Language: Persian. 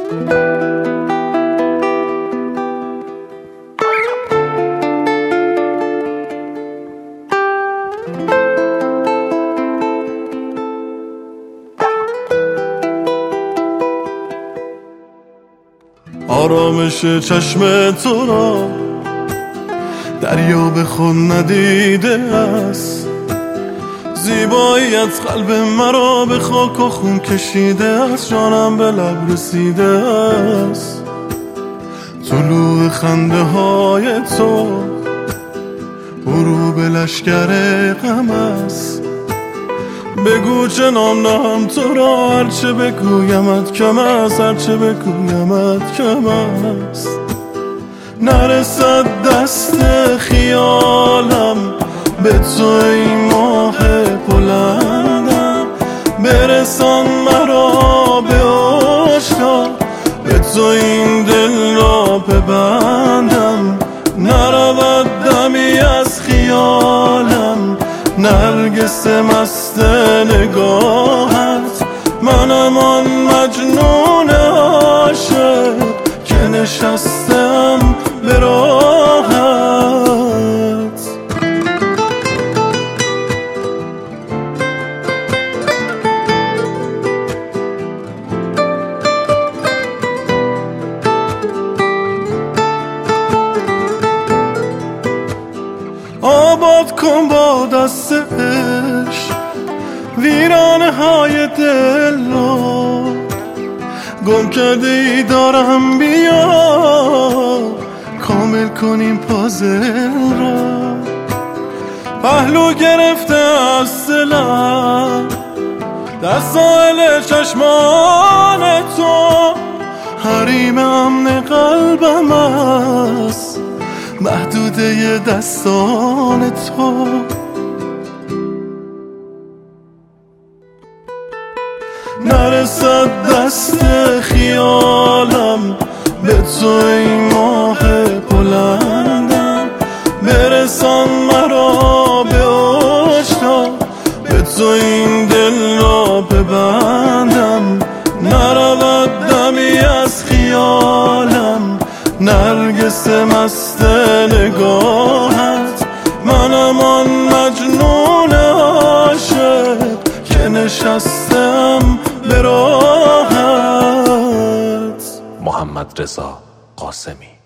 آرامش چشم تو را دریا به خود ندیده است، زیبایی از قلب مرا به خاک و خون کشیده است، جانم به لب رسیده است. طلوع خنده های تو غروب لشکر غم است، بگو چه نام دهم تو را، هرچه بگویمت کم است، هرچه بگویمت کم است. نرسد دست خیالم به تو ای ماه بلندم، برسان مرا به عشقت، به تو این دل را ببندم. نرود دمی از خیالم، نرگس مست نگاهت، منم آن مجنون عاشق که نشستم به راهت. آباد کن با دست عشق ویرانه های دل را، گم کرده ای دارم، بیا کامل کنیم پازل را. پهلو گرفته از دلم در ساحل چشمان تو، حریم امن قلبم است محدوده دستان تو. نرسد دست خیالم به تو ای ماه بلندم، برسان مرا به عشقت، به تو این دل را ببندم. نرود دمی از خیالم، نرگس مست نگاهت، منم آن مجنون عاشق که نشستم به راهت. محمدرضا قاسمی.